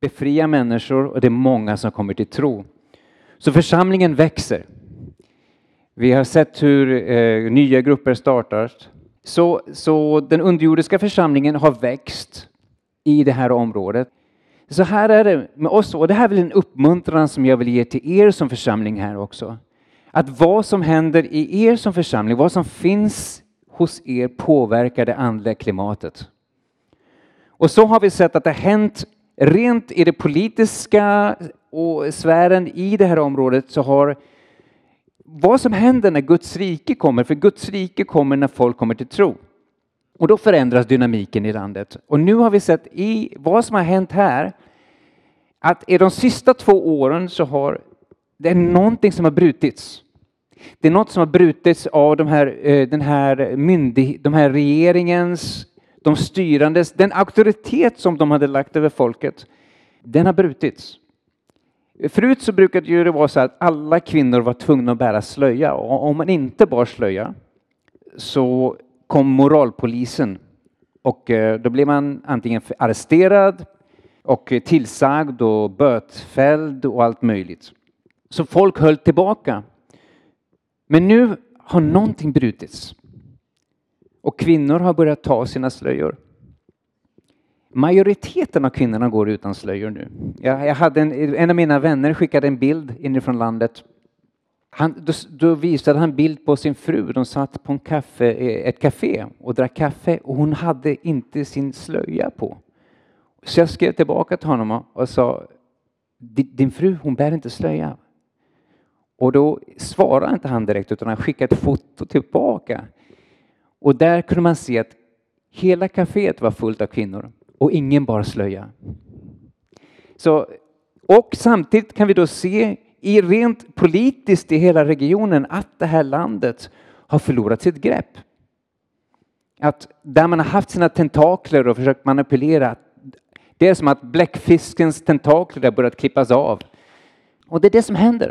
befria människor och det är många som kommer till tro. Så församlingen växer. Vi har sett hur nya grupper startar. Så den underjordiska församlingen har växt i det här området. Så här är det med oss, och det här är väl en uppmuntran som jag vill ge till er som församling här också. Att vad som händer i er som församling, vad som finns hos er påverkar det andliga klimatet. Och så har vi sett att det har hänt rent i det politiska och sfären i det här området, så har vad som händer när Guds rike kommer, för Guds rike kommer när folk kommer till tro. Och då förändras dynamiken i landet. Och nu har vi sett i vad som har hänt här, att i de sista 2 åren så har det är någonting som har brutits. Det är något som har brutits av de här regeringens, de styrandes, den auktoritet som de hade lagt över folket. Den har brutits. Förut så brukade det vara så att alla kvinnor var tvungna att bära slöja. Och om man inte bar slöja så kom moralpolisen. Och då blev man antingen arresterad och tillsagd och bötfälld och allt möjligt. Så folk höll tillbaka. Men nu har någonting brutits. Och kvinnor har börjat ta sina slöjor. Majoriteten av kvinnorna går utan slöjor nu. Jag hade en av mina vänner skickade en bild inifrån landet. Då visade han bild på sin fru. De satt på ett café och drack kaffe. Och hon hade inte sin slöja på. Så jag skrev tillbaka till honom och sa: din fru, hon bär inte slöja. Och då svarade inte han direkt, utan han skickade ett foto tillbaka. Och där kunde man se att hela kaféet var fullt av kvinnor. Och ingen bar slöja. Och samtidigt kan vi då se i rent politiskt i hela regionen att det här landet har förlorat sitt grepp. Att där man har haft sina tentakler och försökt manipulera, det är som att bläckfiskens tentakler har börjat klippas av. Och det är det som händer.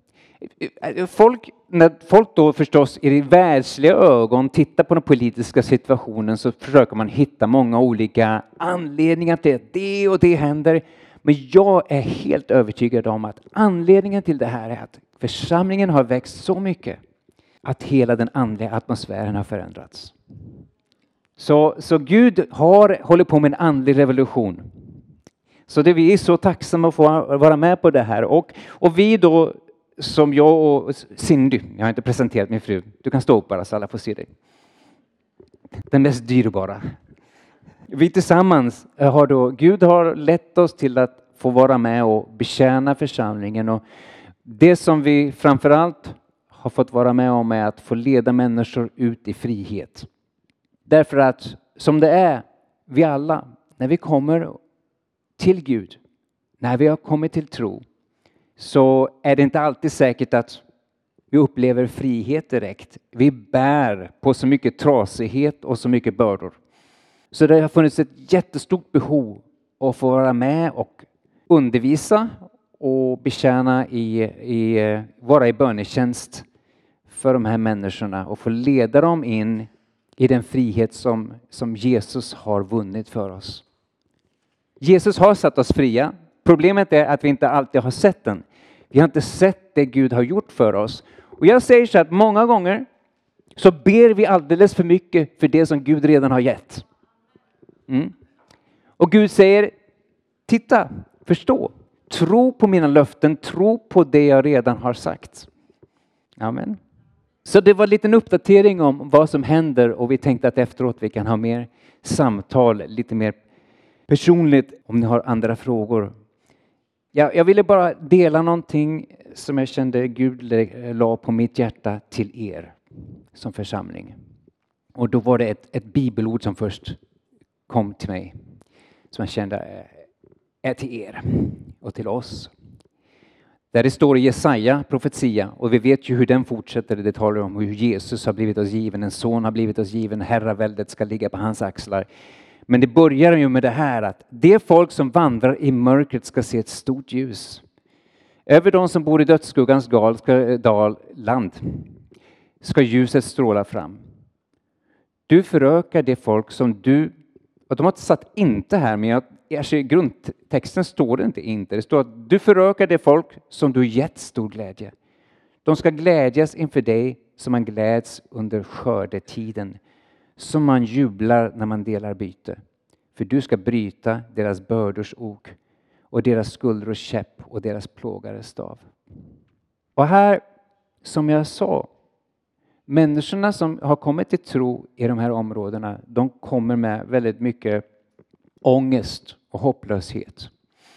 När folk då förstås i världsliga ögon tittar på den politiska situationen, så försöker man hitta många olika anledningar till att det och det händer. Men jag är helt övertygad om att anledningen till det här är att församlingen har växt så mycket att hela den andliga atmosfären har förändrats. Så Gud håller på med en andlig revolution. Så det vi är så tacksamma att få vara med på det här. Och vi då, som jag och Cindy, jag har inte presenterat min fru. Du kan stå upp bara så alla får se dig. Den mest dyrbara. Vi tillsammans Gud har lett oss till att få vara med och betjäna församlingen. Och det som vi framförallt har fått vara med om är att få leda människor ut i frihet. Därför att som det är, vi alla, när vi kommer till Gud, när vi har kommit till tro, så är det inte alltid säkert att vi upplever frihet direkt. Vi bär på så mycket trasighet och så mycket bördor. Så det har funnits ett jättestort behov att få vara med och undervisa och betjäna vara i bönetjänst för de här människorna och få leda dem in i den frihet som Jesus har vunnit för oss. Jesus har satt oss fria. Problemet är att vi inte alltid har sett den. Vi har inte sett det Gud har gjort för oss. Och jag säger så att många gånger så ber vi alldeles för mycket för det som Gud redan har gett. Och Gud säger: titta, förstå, tro på mina löften, tro på det jag redan har sagt. Amen. Så det var en liten uppdatering om vad som händer, och vi tänkte att efteråt vi kan ha mer samtal, lite mer personligt om ni har andra frågor. Jag ville bara dela någonting som jag kände Gud la på mitt hjärta till er som församling. Och då var det ett bibelord som först kom till mig, som jag kände är till er och till oss. Där det står i Jesaja profetia, och vi vet ju hur den fortsätter. Det talar om hur Jesus har blivit oss given, en son har blivit oss given, herraväldet ska ligga på hans axlar. Men det börjar ju med det här att det folk som vandrar i mörkret ska se ett stort ljus. Över de som bor i dödsskuggans land ska ljuset stråla fram. Du förökar det folk som du, och de har satt inte här, men alltså i grundtexten står det inte. Det står att du förökar det folk som du gett stor glädje. De ska glädjas inför dig som man gläds under skördetiden. Som man jublar när man delar byte. För du ska bryta deras bördors ok och deras skulder och käpp och deras plågares stav. Och här, som jag sa, människorna som har kommit till tro i de här områdena, de kommer med väldigt mycket ångest och hopplöshet.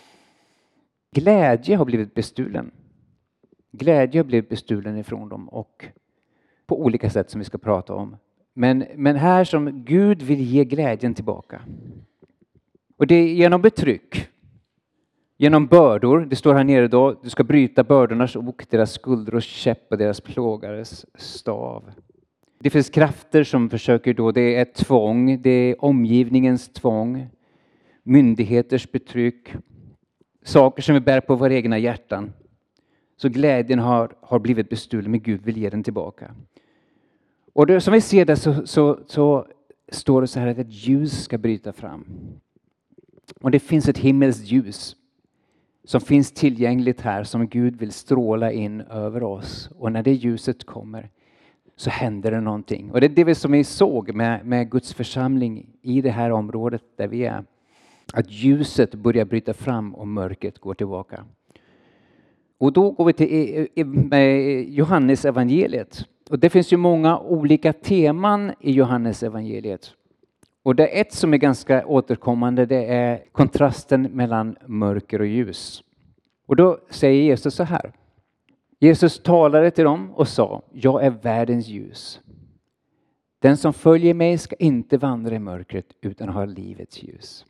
Glädje har blivit bestulen. Glädje har blivit bestulen ifrån dem och på olika sätt som vi ska prata om. Men här som Gud vill ge glädjen tillbaka. Och det är genom betryck. Genom bördor, det står här nere då, du ska bryta bördornas ok, deras skulder och käpp och deras plågares stav. Det finns krafter som försöker då, det är tvång, det är omgivningens tvång, myndigheters betryck, saker som vi bär på våra egna hjärtan. Så glädjen har blivit bestulen, men Gud vill ge den tillbaka. Och det, som vi ser där så står det så här att ett ljus ska bryta fram. Och det finns ett himmelskt ljus som finns tillgängligt här som Gud vill stråla in över oss. Och när det ljuset kommer så händer det någonting. Och det är det som vi såg med Guds församling i det här området där vi är. Att ljuset börjar bryta fram och mörkret går tillbaka. Och då går vi till Johannes evangeliet. Och det finns ju många olika teman i Johannes evangeliet. Och det är ett som är ganska återkommande, det är kontrasten mellan mörker och ljus. Och då säger Jesus så här. Jesus talade till dem och sa, jag är världens ljus. Den som följer mig ska inte vandra i mörkret utan ha livets ljus.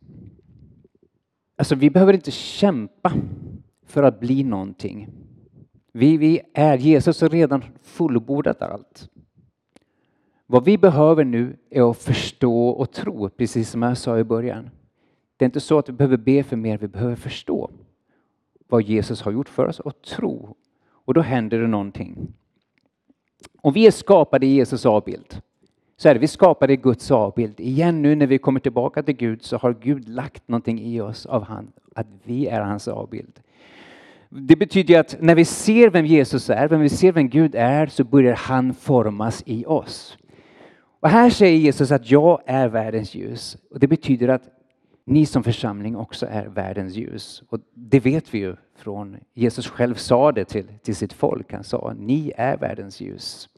Alltså vi behöver inte kämpa för att bli någonting. Jesus har redan fullbordat allt. Vad vi behöver nu är att förstå och tro, precis som jag sa i början. Det är inte så att vi behöver be för mer, vi behöver förstå vad Jesus har gjort för oss och tro. Och då händer det någonting. Och vi är skapade i Jesus avbild. Så är det, vi skapade i Guds avbild. Igen nu när vi kommer tillbaka till Gud så har Gud lagt någonting i oss av han, att vi är hans avbild. Det betyder att när vi ser vem Jesus är, när vi ser vem Gud är, så börjar han formas i oss. Och här säger Jesus att jag är världens ljus. Och det betyder att ni som församling också är världens ljus. Och det vet vi ju från Jesus själv sa det till sitt folk. Han sa, ni är världens ljus.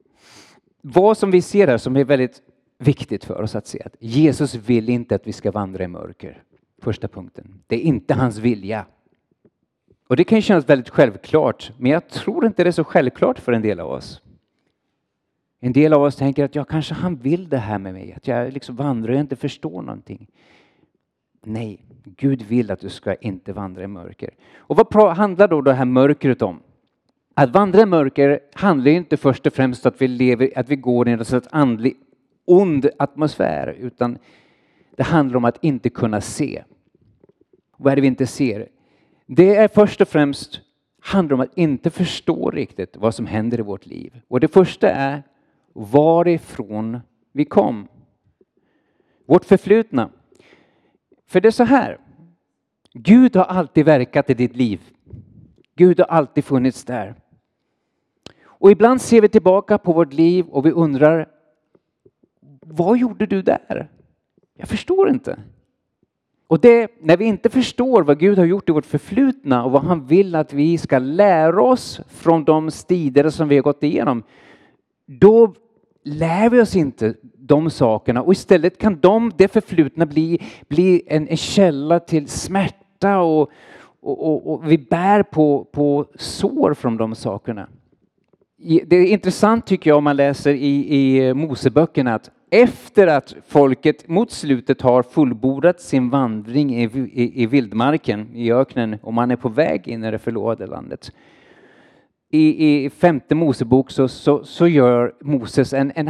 Vad som vi ser här som är väldigt viktigt för oss att se. Att Jesus vill inte att vi ska vandra i mörker. Första punkten. Det är inte hans vilja. Och det kan ju kännas väldigt självklart. Men jag tror inte det är så självklart för en del av oss. En del av oss tänker att kanske han vill det här med mig. Att jag liksom vandrar och inte förstår någonting. Nej, Gud vill att du ska inte vandra i mörker. Och vad handlar då det här mörkret om? Att vandra i mörker handlar inte först och främst att vi går i en sorts andlig ond atmosfär. Utan det handlar om att inte kunna se. Vad är det vi inte ser? Det är först och främst handlar om att inte förstå riktigt vad som händer i vårt liv. Och det första är varifrån vi kom. Vårt förflutna. För det är så här. Gud har alltid verkat i ditt liv. Gud har alltid funnits där. Och ibland ser vi tillbaka på vårt liv och vi undrar, vad gjorde du där? Jag förstår inte. Och det, när vi inte förstår vad Gud har gjort i vårt förflutna och vad han vill att vi ska lära oss från de stider som vi har gått igenom, då lär vi oss inte de sakerna. Och istället kan det förflutna bli en källa till smärta och vi bär på sår från de sakerna. Det är intressant tycker jag om man läser i Moseböckerna att efter att folket mot slutet har fullbordat sin vandring i vildmarken, i öknen, och man är på väg in i det förlovade landet. I femte Mosebok så gör Moses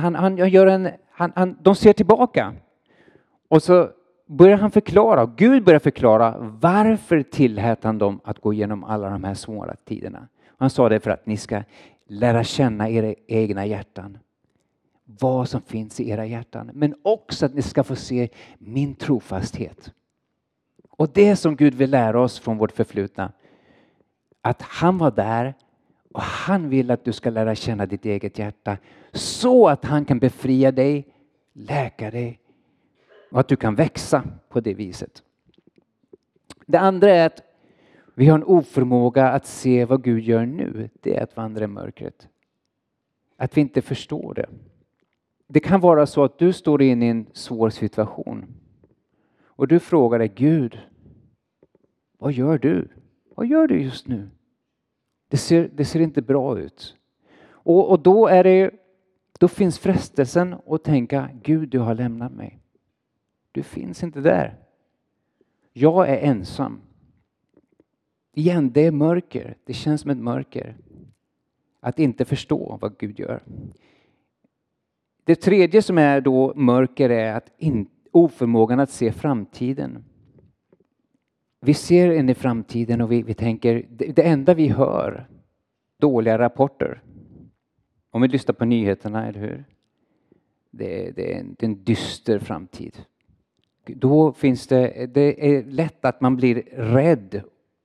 de ser tillbaka. Och så börjar han förklara, Gud börjar förklara varför tillät han dem att gå igenom alla de här svåra tiderna. Han sa det för att ni ska lära känna era egna hjärtan. Vad som finns i era hjärtan. Men också att ni ska få se min trofasthet. Och det som Gud vill lära oss från vårt förflutna, att han var där och han vill att du ska lära känna ditt eget hjärta så att han kan befria dig, läka dig och att du kan växa på det viset. Det andra är att vi har en oförmåga att se vad Gud gör nu. Det är att vandra i mörkret. Att vi inte förstår det. Det kan vara så att du står in i en svår situation. Och du frågar dig, Gud, vad gör du? Vad gör du just nu? Det ser inte bra ut. Och då finns frestelsen att tänka, Gud, du har lämnat mig. Du finns inte där. Jag är ensam. Igen, det är mörker. Det känns som ett mörker. Att inte förstå vad Gud gör. Det tredje som är då mörker är att oförmågan att se framtiden. Vi ser in i framtiden och vi tänker, det enda vi hör, dåliga rapporter. Om vi lyssnar på nyheterna, eller hur? Det är en dyster framtid. Då finns det är lätt att man blir rädd.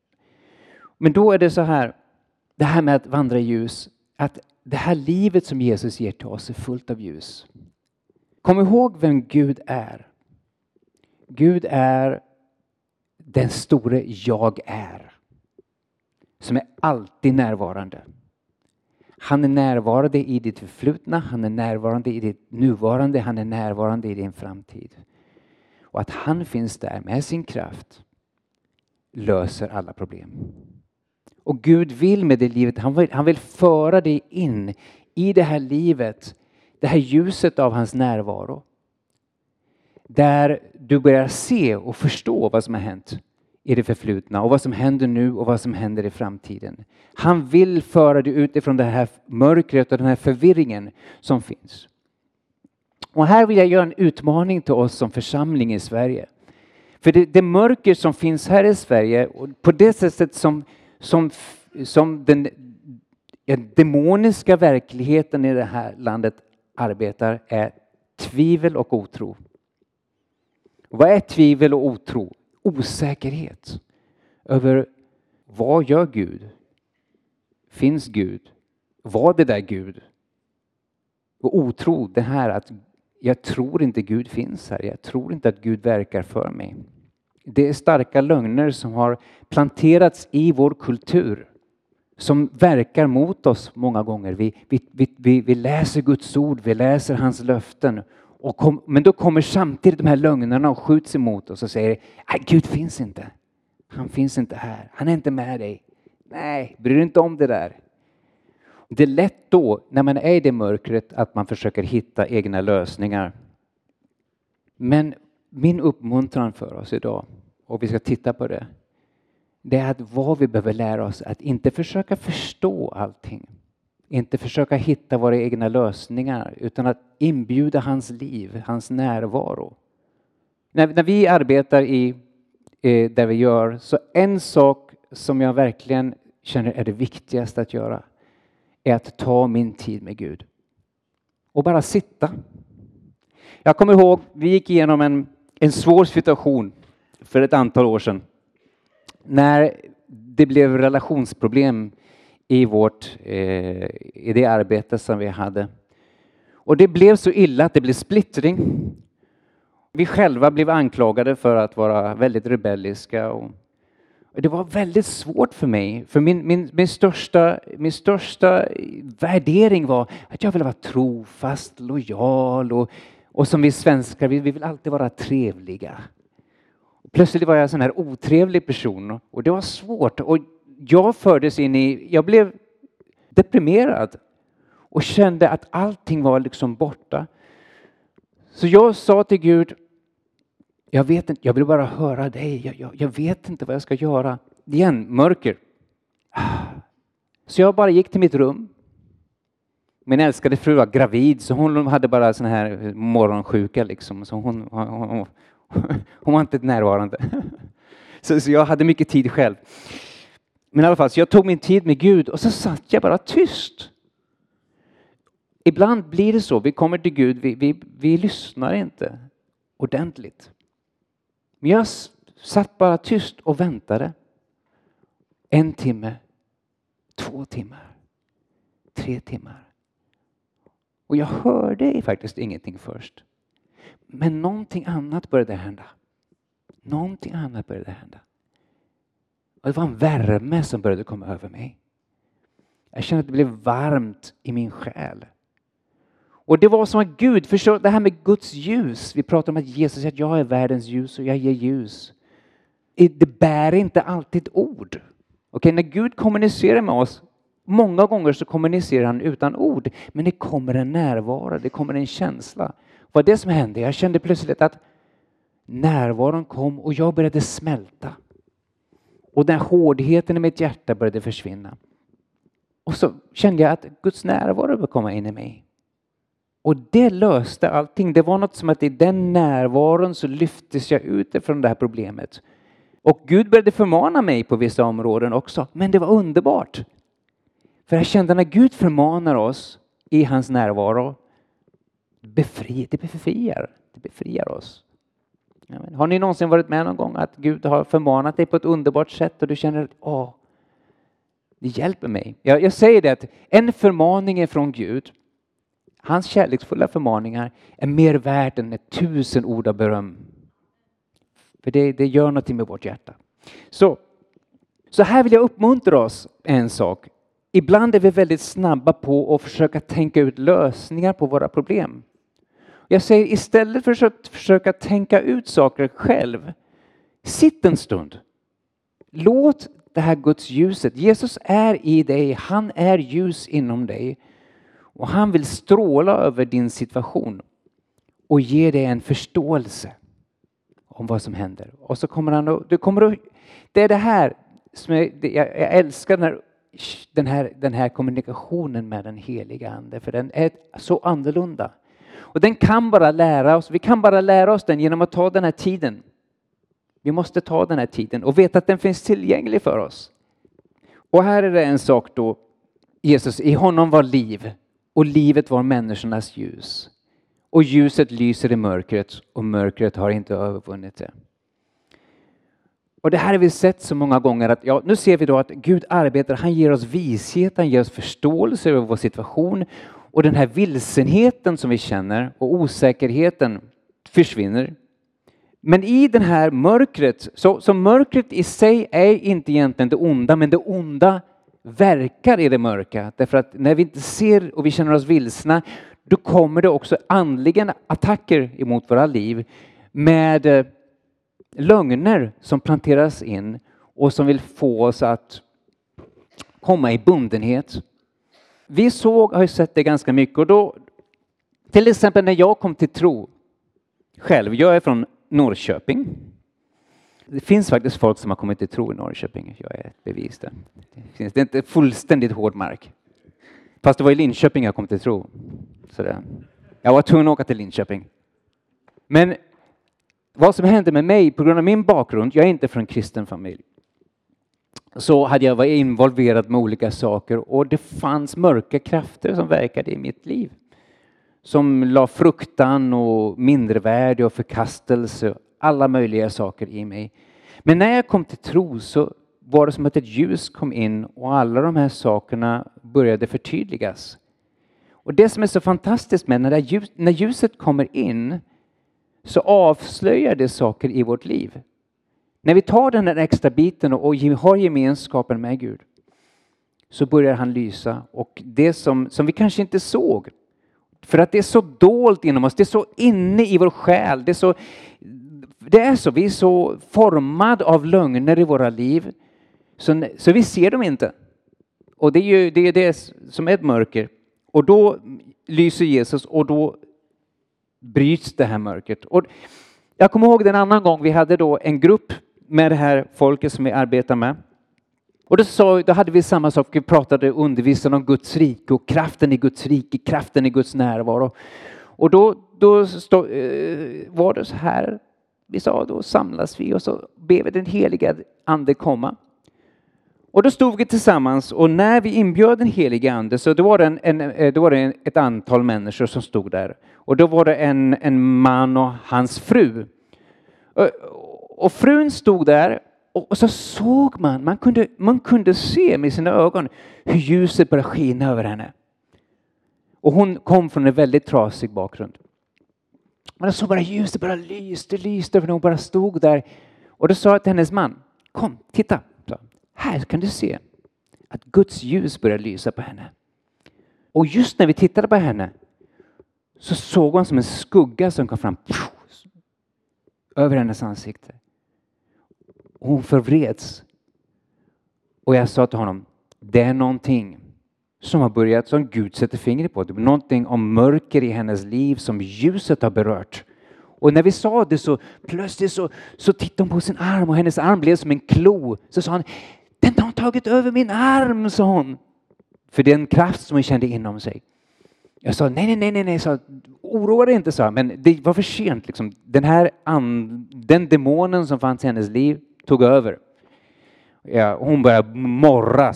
Men då är det så här, det här med att vandra i ljus, att det här livet som Jesus ger till oss är fullt av ljus. Kom ihåg vem Gud är. Gud är den store jag är. Som är alltid närvarande. Han är närvarande i ditt förflutna, han är närvarande i ditt nuvarande, han är närvarande i din framtid. Och att han finns där med sin kraft löser alla problem. Och Gud vill med det livet, han vill föra dig in i det här livet, det här ljuset av hans närvaro. Där du börjar se och förstå vad som har hänt i det förflutna och vad som händer nu och vad som händer i framtiden. Han vill föra dig utifrån det här mörkret och den här förvirringen som finns. Och här vill jag göra en utmaning till oss som församling i Sverige. För det mörker som finns här i Sverige, och på det sättet som den demoniska verkligheten i det här landet arbetar, är tvivel och otro. Vad är tvivel och otro? Osäkerhet över vad gör Gud? Finns Gud? Var det där Gud? Och otro, det här att jag tror inte Gud finns här. Jag tror inte att Gud verkar för mig. Det är starka lögner som har planterats i vår kultur. Som verkar mot oss många gånger. Vi läser Guds ord, vi läser hans löften. Men då kommer samtidigt de här lögnerna och skjuts emot oss och säger, nej, Gud finns inte. Han finns inte här. Han är inte med dig. Nej, bryr dig inte om det där. Det är lätt då, när man är i det mörkret, att man försöker hitta egna lösningar. Men min uppmuntran för oss idag, och vi ska titta på det, det är att vad vi behöver lära oss att inte försöka förstå allting. Inte försöka hitta våra egna lösningar, utan att inbjuda hans liv, hans närvaro. När vi arbetar där vi gör, så en sak som jag verkligen känner är det viktigaste att göra är att ta min tid med Gud. Och bara sitta. Jag kommer ihåg, vi gick igenom en svår situation för ett antal år sedan. När det blev relationsproblem i det arbete som vi hade. Och det blev så illa att det blev splittring. Vi själva blev anklagade för att vara väldigt rebelliska. Och det var väldigt svårt för mig. För min största värdering var att jag ville vara trofast, lojal. Och som vi svenskar, vi vill alltid vara trevliga. Plötsligt var jag en sån här otrevlig person. Och det var svårt. Och jag blev deprimerad. Och kände att allting var liksom borta. Så jag sa till Gud, jag vet inte, jag vill bara höra dig. Jag vet inte vad jag ska göra. Igen, mörker. Så jag bara gick till mitt rum. Min älskade fru var gravid, så hon hade bara sån här morgonsjuka liksom. Så hon var inte närvarande. Så jag hade mycket tid själv. Men i alla fall, så jag tog min tid med Gud och så satt jag bara tyst. Ibland blir det så, vi kommer till Gud, vi lyssnar inte ordentligt. Men jag satt bara tyst och väntade. 1 timme, 2 timmar, 3 timmar. Och jag hörde faktiskt ingenting först. Men någonting annat började hända. Någonting annat började hända. Och det var en värme som började komma över mig. Jag kände att det blev varmt i min själ. Och det var som att Gud, förstår det här med Guds ljus. Vi pratar om att Jesus säger att jag är världens ljus och jag ger ljus. Det bär inte alltid ord. Okej, när Gud kommunicerar med oss, många gånger så kommunicerar han utan ord. Men det kommer en närvaro, det kommer en känsla. Vad det som hände? Jag kände plötsligt att närvaron kom och jag började smälta. Och den hårdheten i mitt hjärta började försvinna. Och så kände jag att Guds närvaro började komma in i mig. Och det löste allting. Det var något som att i den närvaron så lyftes jag ut från det här problemet. Och Gud började förmana mig på vissa områden också. Men det var underbart. För jag kände när Gud förmanar oss i hans närvaro. Det befriar oss. Har ni någonsin varit med någon gång att Gud har förmanat dig på ett underbart sätt och du känner att det hjälper mig. Jag säger det att en förmaning är från Gud. Hans kärleksfulla förmaningar är mer värt än 1000 ord av beröm. För det gör någonting med vårt hjärta. Så här vill jag uppmuntra oss en sak. Ibland är vi väldigt snabba på att försöka tänka ut lösningar på våra problem. Jag säger istället för att försöka tänka ut saker själv. Sitt en stund. Låt det här Guds ljuset. Jesus är i dig. Han är ljus inom dig. Och han vill stråla över din situation. Och ge dig en förståelse. Om vad som händer. Och så kommer han att... Det är det här som jag älskar den här kommunikationen med den heliga ande. För den är så annorlunda. Och den kan bara lära oss. Vi kan bara lära oss den genom att ta den här tiden. Vi måste ta den här tiden och veta att den finns tillgänglig för oss. Och här är det en sak då. Jesus, i honom var liv. Och livet var människornas ljus. Och ljuset lyser i mörkret. Och mörkret har inte övervunnit det. Och det här har vi sett så många gånger. Att, nu ser vi då att Gud arbetar. Han ger oss vishet. Han ger oss förståelse över vår situation. Och den här vilsenheten som vi känner. Och osäkerheten försvinner. Men i den här mörkret. Så mörkret i sig är inte egentligen det onda. Men det onda verkar i det mörka. Därför att när vi inte ser och vi känner oss vilsna. Då kommer det också andliga attacker emot våra liv. Med lögner som planteras in. Och som vill få oss att komma i bundenhet. Vi har ju sett det ganska mycket. Och då, till exempel när jag kom till tro själv. Jag är från Norrköping. Det finns faktiskt folk som har kommit till tro i Norrköping. Jag är ett bevis där. Det är inte fullständigt hård mark. Fast det var i Linköping jag kom till tro. Så jag var tvungen att åka till Linköping. Men vad som hände med mig på grund av min bakgrund. Jag är inte från en kristen familj. Så hade jag varit involverad med olika saker. Och det fanns mörka krafter som verkade i mitt liv. Som la fruktan och mindervärde och förkastelse. Alla möjliga saker i mig. Men när jag kom till tro så var det som att ett ljus kom in. Och alla de här sakerna började förtydligas. Och det som är så fantastiskt med när ljuset kommer in. Så avslöjar det saker i vårt liv. När vi tar den där extra biten och har gemenskapen med Gud. Så börjar han lysa. Och det som vi kanske inte såg. För att det är så dolt inom oss. Det är så inne i vår själ. Vi är så formad av lögner i våra liv. Så vi ser dem inte. Och det är det som är ett mörker. Och då lyser Jesus och då bryts det här mörkret. Och jag kommer ihåg en annan gång vi hade då en grupp med det här folket som vi arbetar med. Och då hade vi samma sak. Vi pratade och undervisade om Guds rike och kraften i Guds rike, kraften i Guds närvaro. Och då var det så här. Vi sa då samlas vi och så ber vi den heliga ande komma. Och då stod vi tillsammans och när vi inbjöd den heliga ande så då var det ett antal människor som stod där. Och då var det en man och hans fru. Och frun stod där och så såg man kunde se med sina ögon hur ljuset började skina över henne. Och hon kom från en väldigt trasig bakgrund. Men så bara ljuset bara lyste över henne och bara stod där. Och då sa jag till hennes man, kom, titta. Här kan du se att Guds ljus börjar lysa på henne. Och just när vi tittade på henne så såg hon som en skugga som kom fram över hennes ansikte. Och hon förvreds. Och jag sa till honom, det är någonting som har börjat, som Gud sätter fingret på. Det är någonting om mörker i hennes liv som ljuset har berört. Och när vi sa det så plötsligt så tittade hon på sin arm och hennes arm blev som en klo. Så sa hon, den har tagit över min arm, sa hon. För det är en kraft som hon kände inom sig. Jag sa, nej, sa, oroa dig inte, sa, men det var för sent. Liksom. Den demonen som fanns i hennes liv tog över. Ja, hon började morra.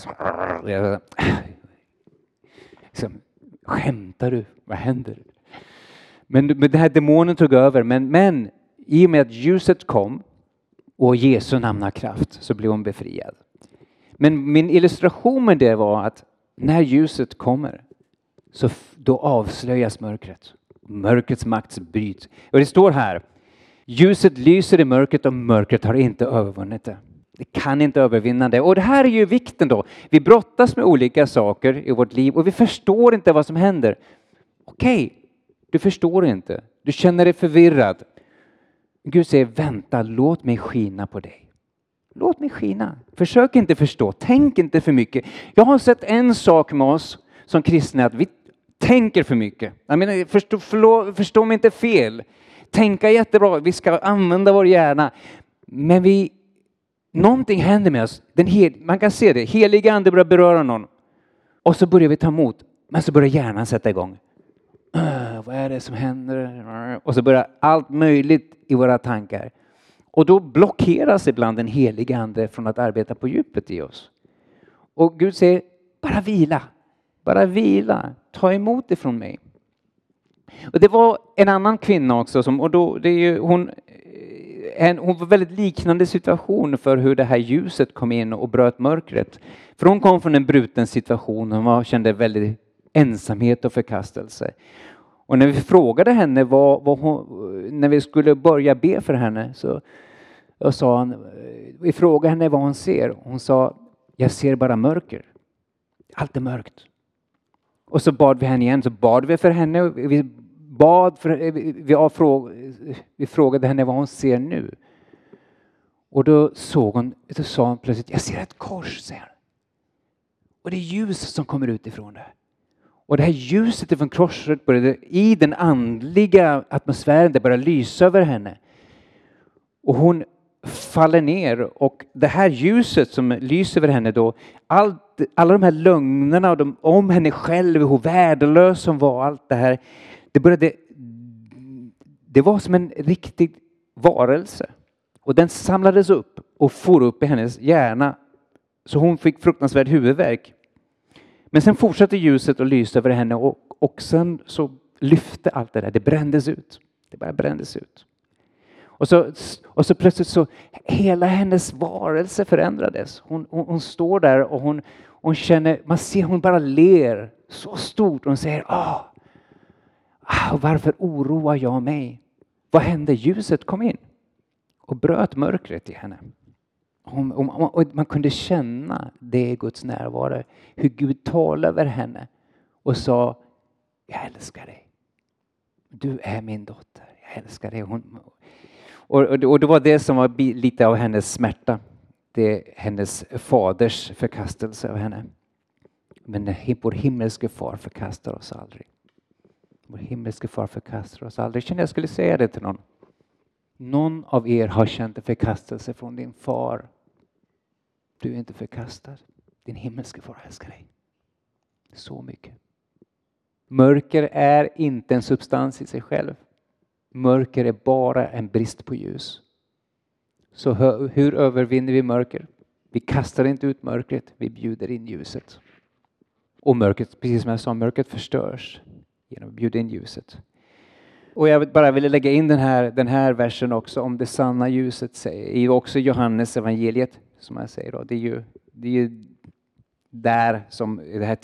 Skämtar du? Vad händer? Men den här demonen tog över. Men i och med att ljuset kom och Jesu namn har kraft så blev hon befriad. Men min illustration med det var att när ljuset kommer så då avslöjas mörkret. Mörkrets makt bryts. Och det står här, ljuset lyser i mörkret och mörkret har inte övervunnit det. Det kan inte övervinna det. Och det här är ju vikten då. Vi brottas med olika saker i vårt liv och vi förstår inte vad som händer. Okej, du förstår inte. Du känner dig förvirrad. Gud säger, vänta, låt mig skina på dig. Låt mig skina. Försök inte förstå. Tänk inte för mycket. Jag har sett en sak med oss som kristna, att vi tänker för mycket. Jag menar, förstå mig inte fel. Tänka jättebra. Vi ska använda vår hjärna. Men någonting händer med oss. Man kan se det. Heliga ande börjar beröra någon. Och så börjar vi ta emot. Men så börjar hjärnan sätta igång. Vad är det som händer? Och så börjar allt möjligt i våra tankar. Och då blockeras ibland den heliga ande från att arbeta på djupet i oss. Och Gud säger, bara vila. Bara vila. Ta emot det från mig. Och det var en annan kvinna också. Hon var väldigt liknande situation för hur det här ljuset kom in och bröt mörkret. För hon kom från en bruten situation. Hon kände väldigt ensamhet och förkastelse. Och när vi frågade henne när vi skulle börja be för henne så sa vi frågade henne vad hon ser. Hon sa, jag ser bara mörker. Allt är mörkt. Och så bad vi henne igen. Så bad vi för henne. Vi frågade henne vad hon ser nu. Och då sa hon plötsligt, jag ser ett kors, säger hon. Och det är ljus som kommer utifrån det. Och det här ljuset ifrån korset började i den andliga atmosfären, det började lysa över henne. Och hon faller ner och det här ljuset som lyser över henne då, alla de här lögnerna om henne själv, hur värdelös hon var, allt det här, det var som en riktig varelse. Och den samlades upp och for upp i hennes hjärna. Så hon fick fruktansvärd huvudvärk. Men sen fortsatte ljuset att lysa över henne och sen så lyfte allt det där. Det brändes ut. Det bara brändes ut. Och så plötsligt så hela hennes varelse förändrades. Hon står där och hon känner, man ser hon bara ler så stort. Hon säger, varför oroar jag mig? Vad hände? Ljuset kom in och bröt mörkret i henne. Och man kunde känna det i Guds närvaro. Hur Gud talade över henne och sa, jag älskar dig. Du är min dotter. Jag älskar dig. Och det var det som var lite av hennes smärta. Det är hennes faders förkastelse av henne. Men vår himmelske far förkastar oss aldrig. Vår himmelske far förkastar oss aldrig. Jag skulle säga det till någon. Någon av er har känt en förkastelse från din far. Du är inte förkastad. Din himmelske far älskar dig. Så mycket. Mörker är inte en substans i sig själv. Mörker är bara en brist på ljus. Så hur övervinner vi mörker? Vi kastar inte ut mörkret. Vi bjuder in ljuset. Och mörkret, precis som jag sa, mörkret förstörs genom att bjuda in ljuset. Och jag bara ville lägga in den här versen också om det sanna ljuset, säger i också Johannes evangeliet, som jag säger då. Det är ju där som det här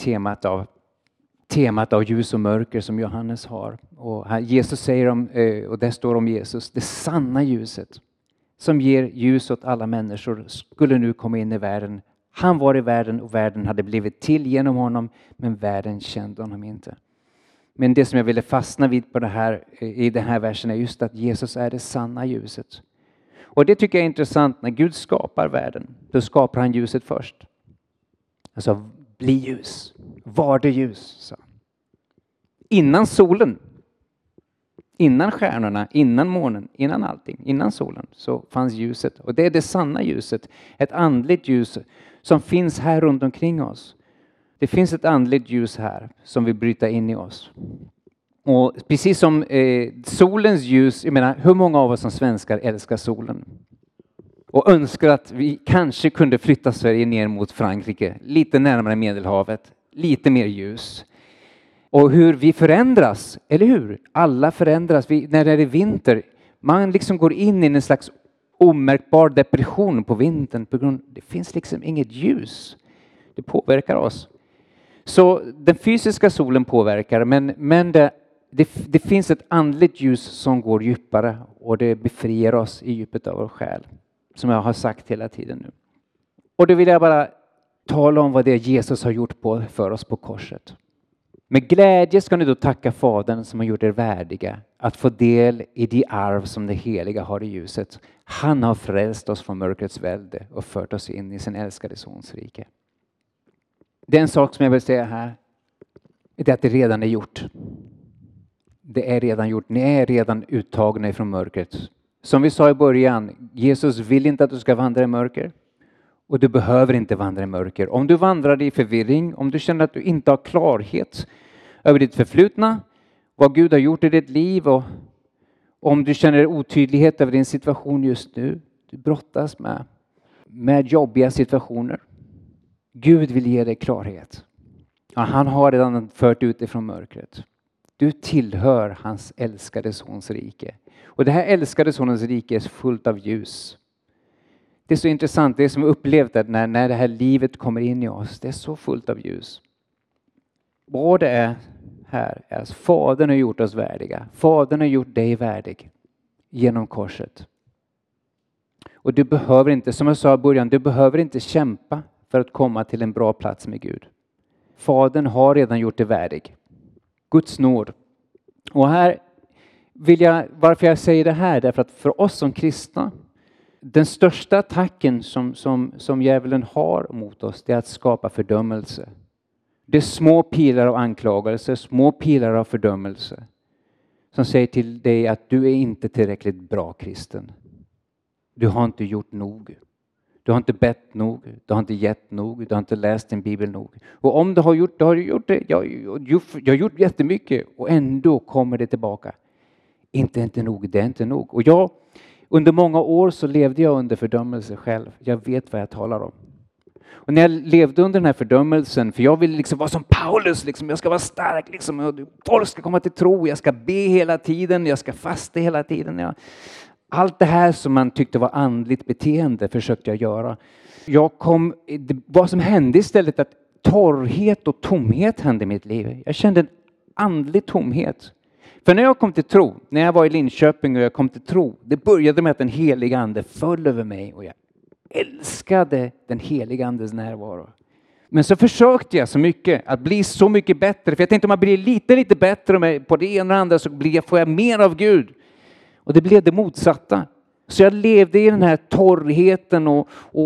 temat av ljus och mörker som Johannes har. Och här, Jesus säger och där står om Jesus, det sanna ljuset som ger ljus åt alla människor skulle nu komma in i världen. Han var i världen och världen hade blivit till genom honom, men världen kände honom inte. Men det som jag ville fastna vid i den här versen är just att Jesus är det sanna ljuset. Och det tycker jag är intressant. När Gud skapar världen, då skapar han ljuset först. Alltså, bli ljus. Var det ljus? Så. Innan solen, innan stjärnorna, innan månen, innan allting, innan solen så fanns ljuset. Och det är det sanna ljuset. Ett andligt ljus som finns här runt omkring oss. Det finns ett andligt ljus här som vill bryta in i oss. Och precis som solens ljus, jag menar, hur många av oss som svenskar älskar solen? Och önskar att vi kanske kunde flytta Sverige ner mot Frankrike, lite närmare Medelhavet, lite mer ljus. Och hur vi förändras, eller hur? Alla förändras. När det är vinter, man liksom går in i en slags omärkbar depression på vintern. Det finns liksom inget ljus. Det påverkar oss. Så den fysiska solen påverkar, men det finns ett andligt ljus som går djupare och det befriar oss i djupet av vår själ. Som jag har sagt hela tiden nu. Och då vill jag bara tala om vad det är Jesus har gjort för oss på korset. Med glädje ska ni då tacka Fadern som har gjort er värdiga att få del i det arv som det heliga har i ljuset. Han har frälst oss från mörkrets välde och fört oss in i sin älskade sons rike. Det är en sak som jag vill säga här. Det är att det redan är gjort. Det är redan gjort. Ni är redan uttagna ifrån mörkret. Som vi sa i början, Jesus vill inte att du ska vandra i mörker. Och du behöver inte vandra i mörker. Om du vandrar i förvirring, om du känner att du inte har klarhet över ditt förflutna, vad Gud har gjort i ditt liv och om du känner otydlighet över din situation just nu, du brottas med jobbiga situationer. Gud vill ge dig klarhet. Ja, han har redan fört ut dig från mörkret. Du tillhör hans älskade sons rike. Och det här älskade sonens rike är fullt av ljus. Det är så intressant, det som vi upplevt att när det här livet kommer in i oss, det är så fullt av ljus. Vad det är här är att Fadern har gjort oss värdiga. Fadern har gjort dig värdig genom korset. Och du behöver inte, som jag sa i början, du behöver inte kämpa för att komma till en bra plats med Gud. Fadern har redan gjort dig värdig. Guds nåd. Och här varför jag säger det här, därför att för oss som kristna, den största attacken som djävulen har mot oss, det är att skapa fördömelse. Det är små pilar av anklagelse, små pilar av fördömelse som säger till dig att du är inte tillräckligt bra kristen. Du har inte gjort nog. Du har inte bett nog, du har inte gett nog, du har inte läst din bibel nog. Och om du har gjort det, har du gjort det. Jag har gjort jättemycket och ändå kommer det tillbaka. Inte nog, det är inte nog. Och under många år så levde jag under fördömelse själv. Jag vet vad jag talar om. Och när jag levde under den här fördömelsen, för jag ville liksom vara som Paulus, liksom, jag ska vara stark, liksom, folk ska komma till tro, jag ska be hela tiden, jag ska fasta hela tiden. Ja. Allt det här som man tyckte var andligt beteende försökte jag göra. Vad som hände istället att torrhet och tomhet hände i mitt liv. Jag kände en andlig tomhet. För när jag kom till tro, när jag var i Linköping och jag kom till tro, det började med att den heliga ande föll över mig och jag älskade den heliga andes närvaro. Men så försökte jag så mycket att bli så mycket bättre. För jag tänkte om man blir lite bättre på det ena och andra så får jag mer av Gud. Och det blev det motsatta. Så jag levde i den här torrheten och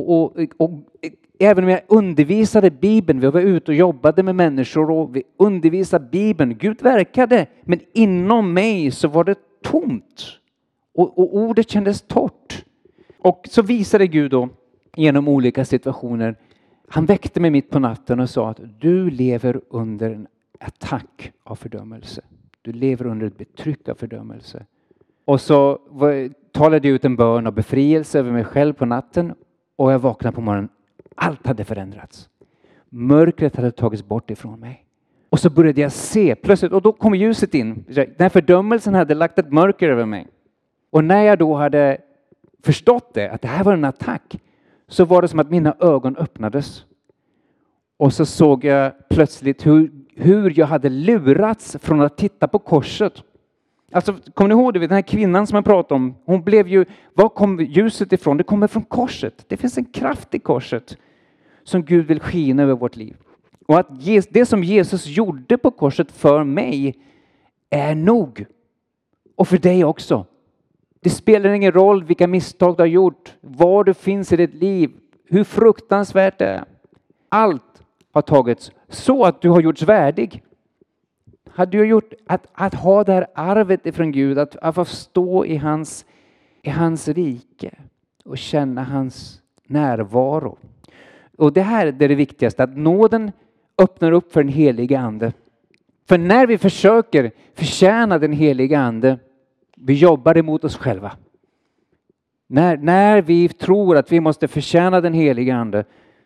även om jag undervisade Bibeln, vi var ute och jobbade med människor och vi undervisade Bibeln. Gud verkade, men inom mig så var det tomt. Och ordet kändes torrt. Och så visade Gud då genom olika situationer. Han väckte mig mitt på natten och sa att du lever under en attack av fördömelse. Du lever under ett betryck av fördömelse. Och så talade jag ut en bön av befrielse över mig själv på natten. Och jag vaknade på morgonen. Allt hade förändrats. Mörkret hade tagits bort ifrån mig. Och så började jag se plötsligt, och då kom ljuset in. Den här fördömelsen hade lagt ett mörker över mig. Och när jag då hade förstått det, att det här var en attack, så var det som att mina ögon öppnades. Och så såg jag plötsligt hur jag hade lurats från att titta på korset. Alltså, kommer ni ihåg det? Den här kvinnan som jag pratade om, hon blev ju, var kom ljuset ifrån? Det kommer från korset. Det finns en kraft i korset som Gud vill skina över vårt liv. Och att det som Jesus gjorde på korset för mig är nog. Och för dig också. Det spelar ingen roll vilka misstag du har gjort, var du finns i ditt liv, hur fruktansvärt det är. Allt har tagits så att du har gjorts värdig. Hade du gjort att ha det här arvet ifrån Gud, att få stå i hans rike och känna hans närvaro. Och det här är det viktigaste, att nåden öppnar upp för den heliga ande. För när vi försöker förtjäna den heliga ande, vi jobbar emot oss själva. När vi tror att vi måste förtjäna den heliga ande,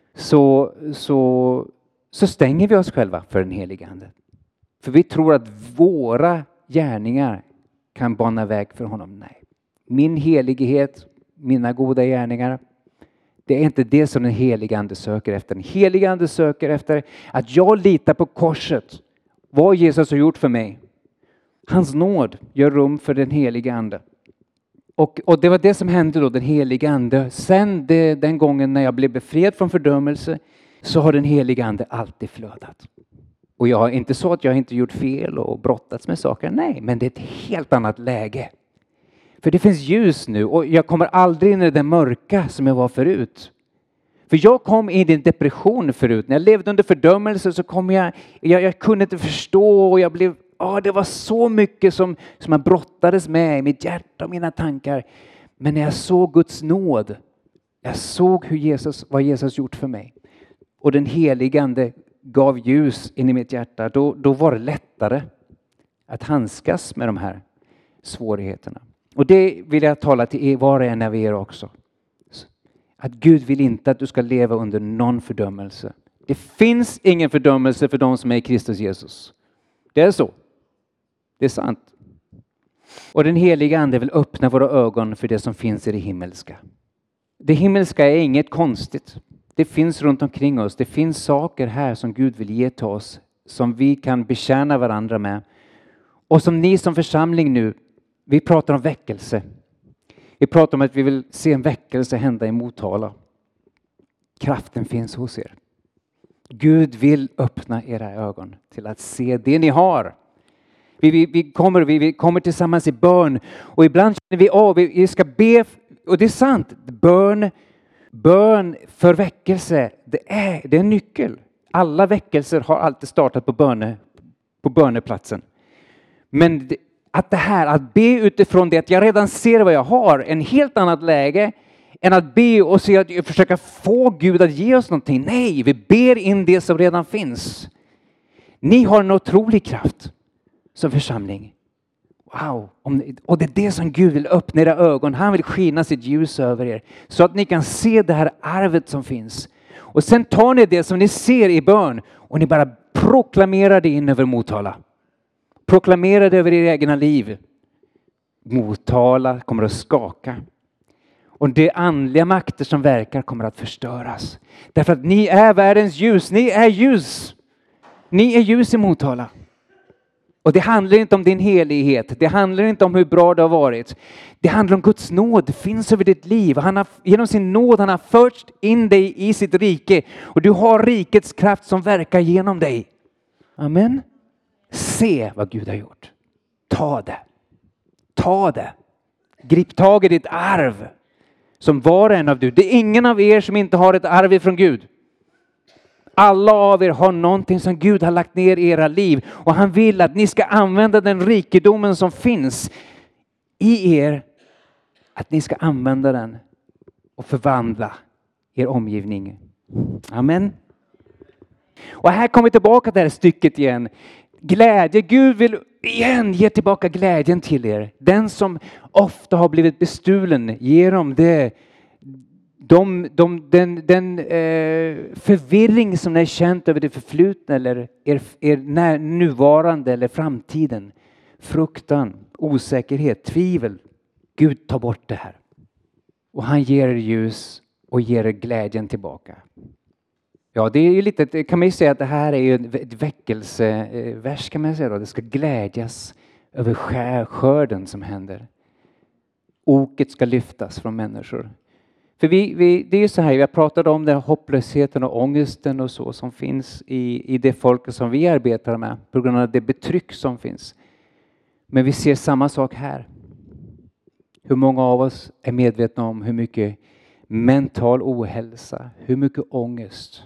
så stänger vi oss själva för den heliga ande. För vi tror att våra gärningar kan bana väg för honom. Nej. Min helighet, mina goda gärningar, det är inte det som den heliga ande söker efter. Den heliga ande söker efter att jag litar på korset. Vad Jesus har gjort för mig. Hans nåd gör rum för den heliga ande. Och det var det som hände då, den heliga ande. Sen den gången när jag blev befriad från fördömelse, så har den heliga ande alltid flödat. Och jag har inte så att jag inte gjort fel och brottats med saker. Nej, men det är ett helt annat läge. För det finns ljus nu, och jag kommer aldrig in i det mörka som jag var förut. För jag kom in i en depression förut. När jag levde under fördömelse så kom jag kunde inte förstå, och jag blev, det var så mycket som jag brottades med i mitt hjärta och mina tankar. Men när jag såg Guds nåd, jag såg vad Jesus gjort för mig. Och den helige ande gav ljus in i mitt hjärta. Då var det lättare att handskas med de här svårigheterna. Och det vill jag tala till er, var och en av er också. Att Gud vill inte att du ska leva under någon fördömelse. Det finns ingen fördömelse för de som är i Kristus Jesus. Det är så. Det är sant. Och den heliga ande vill öppna våra ögon för det som finns i det himmelska. Det himmelska är inget konstigt. Det finns runt omkring oss. Det finns saker här som Gud vill ge till oss, som vi kan betjäna varandra med. Och som ni som församling nu, vi pratar om väckelse. Vi pratar om att vi vill se en väckelse hända i Motala. Kraften finns hos er. Gud vill öppna era ögon till att se det ni har. Vi kommer tillsammans i bön. Och ibland känner vi ska be. Och det är sant. Bön för väckelse. Det är en nyckel. Alla väckelser har alltid startat på böneplatsen. Men att be utifrån det, att jag redan ser vad jag har, en helt annat läge än att be och se att försöka få Gud att ge oss någonting. Nej, vi ber in det som redan finns. Ni har en otrolig kraft som församling. Wow! Och det är det som Gud vill öppna era ögon. Han vill skina sitt ljus över er. Så att ni kan se det här arvet som finns. Och sen tar ni det som ni ser i bön. Och ni bara proklamerar det in över Motala. Proklamerar det över era egna liv. Motala kommer att skaka. Och de andliga makter som verkar kommer att förstöras. Därför att ni är världens ljus. Ni är ljus. Ni är ljus i Motala. Och det handlar inte om din helighet. Det handlar inte om hur bra det har varit. Det handlar om Guds nåd. Det finns över ditt liv. Genom sin nåd han har fört in dig i sitt rike. Och du har rikets kraft som verkar genom dig. Amen. Se vad Gud har gjort. Ta det. Ta det. Grip tag i ditt arv. Som var och en av du. Det är ingen av er som inte har ett arv ifrån Gud. Alla av er har någonting som Gud har lagt ner i era liv. Och han vill att ni ska använda den rikedomen som finns i er. Att ni ska använda den och förvandla er omgivning. Amen. Och här kommer vi tillbaka till det här stycket igen. Glädje. Gud vill igen ge tillbaka glädjen till er. Den som ofta har blivit bestulen. Ge dem Den förvirring som ni är känt över det förflutna eller er nuvarande eller framtiden. Fruktan, osäkerhet, tvivel. Gud tar bort det här. Och han ger er ljus och ger er glädjen tillbaka. Ja, det är ju lite, kan man ju säga att det här är ju ett väckelsevers kan man säga då. Det ska glädjas över skörden som händer. Oket ska lyftas från människor. För det är ju så här, vi har pratat om den hopplösheten och ångesten och så som finns i det folket som vi arbetar med på grund av det betryck som finns. Men vi ser samma sak här. Hur många av oss är medvetna om hur mycket mental ohälsa, hur mycket ångest,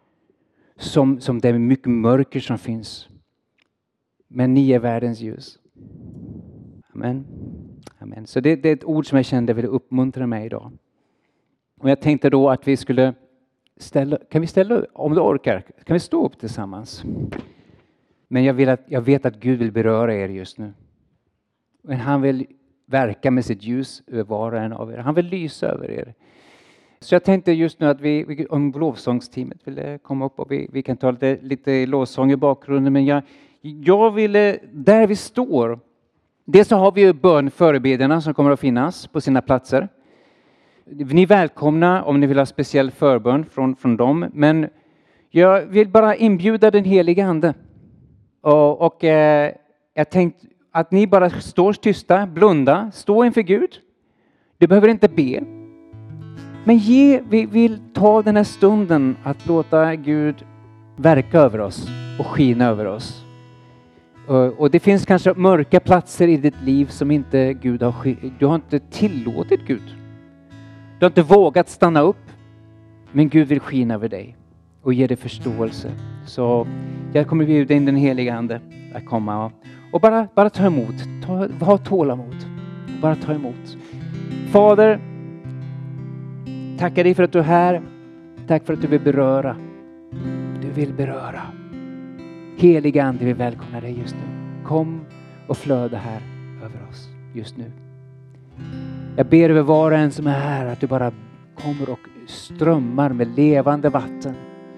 som det är mycket mörker som finns. Men ni är världens ljus. Amen. Amen. Så det är ett ord som jag kände ville uppmuntra mig idag. Och jag tänkte då att vi skulle ställa, om du orkar, kan vi stå upp tillsammans? Men jag vet att Gud vill beröra er just nu. Men han vill verka med sitt ljus över var och en av er. Han vill lysa över er. Så jag tänkte just nu att om lovsångsteamet ville komma upp och vi kan ta lite lovsång i bakgrunden. Men jag ville, där vi står, dels så har vi ju bönförebedjarna som kommer att finnas på sina platser. Ni är välkomna om ni vill ha speciell förbön från dem. Men jag vill bara inbjuda den heliga ande. Och jag tänkte att ni bara står tysta, blunda, stå inför Gud. Du behöver inte be. Men vi vill ta den här stunden att låta Gud verka över oss och skina över oss. Och det finns kanske mörka platser i ditt liv som inte Gud du har inte tillåtit Gud. Du har inte vågat stanna upp. Men Gud vill skina över dig och ge dig förståelse. Så jag kommer bjuda in den heliga ande att komma och bara ta emot. Ha tålamod. Och bara ta emot. Fader, tackar dig för att du är här. Tack för att du vill beröra. Du vill beröra. Heliga ande, vi välkomnar dig just nu. Kom och flöda här över oss just nu. Jag ber över var och en som är här att du bara kommer och strömmar med levande vatten.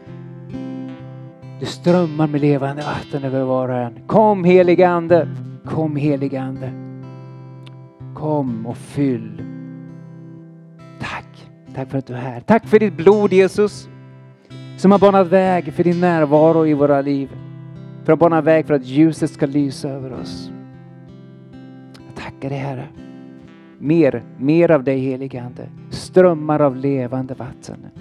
Du strömmar med levande vatten över var och en. Kom heliga ande. Kom heliga ande. Kom och fyll. Tack. Tack för att du är här. Tack för ditt blod Jesus. Som har banat väg för din närvaro i våra liv. För att bana väg för att ljuset ska lysa över oss. Jag tackar dig Herre. Mer av dig helige Ande. Strömmar av levande vatten.